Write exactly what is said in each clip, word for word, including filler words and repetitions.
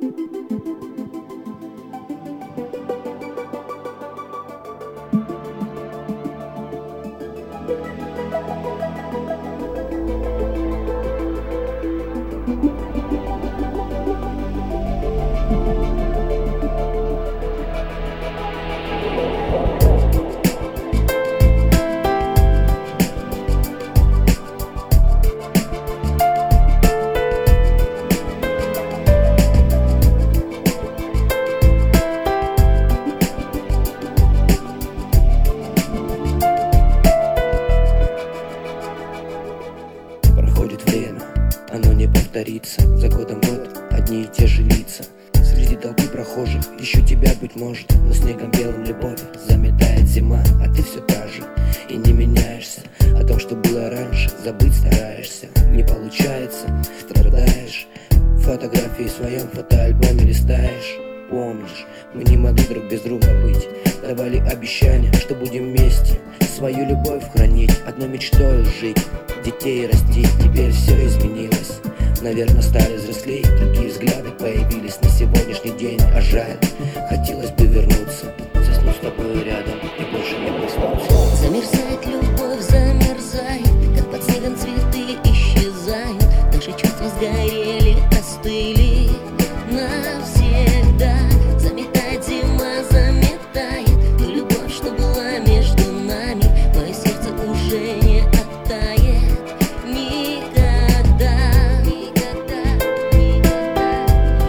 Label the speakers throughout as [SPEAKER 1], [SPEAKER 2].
[SPEAKER 1] Проходит время, оно не повторится. За годом год, одни и те же лица. Среди толпы прохожих ищу тебя, быть может, но снегом белым любовь заметает зима. А ты все та же и не меняешься. О том, что было раньше, забыть стараешься. Не получается, страдаешь. Фотографии в своем фотоальбоме листаешь. Помнишь, мы не могли друг без друга быть. Давали обещания, что будем вместе, свою любовь хранить, одной мечтой жить, детей растить. Теперь все изменилось, наверное, стали взрослей. Другие взгляды появились на сегодняшний день. А жаль, хотелось бы вернуться, заснуть с тобой рядом и больше не проснуться.
[SPEAKER 2] Замерзает любовь, замерзает, как под снегом цветы исчезают. Наши чувства сгорели, остыли навсегда. Заметает зима, заметает ту любовь, что была между нами. Мое сердце уже не оттает никогда, никогда, никогда,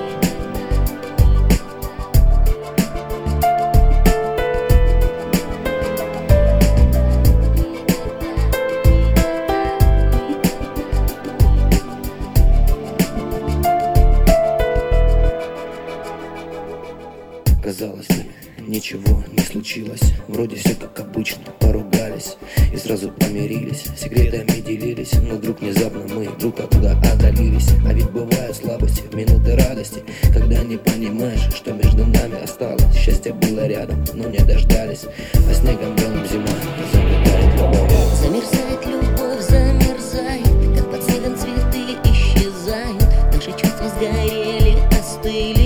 [SPEAKER 1] Казалось бы, ничего не случилось. Вроде все как обычно, поругались и сразу помирились. Секретами делились, но вдруг внезапно мы друг от друга отдалились. А ведь бывают слабости в минуты радости, когда не понимаешь, что между нами осталось. Счастье было рядом, но не дождались. А снегом белым зима заметает любовь.
[SPEAKER 2] Замерзает любовь, замерзает, как под снегом цветы исчезают. Наши чувства сгорели, остыли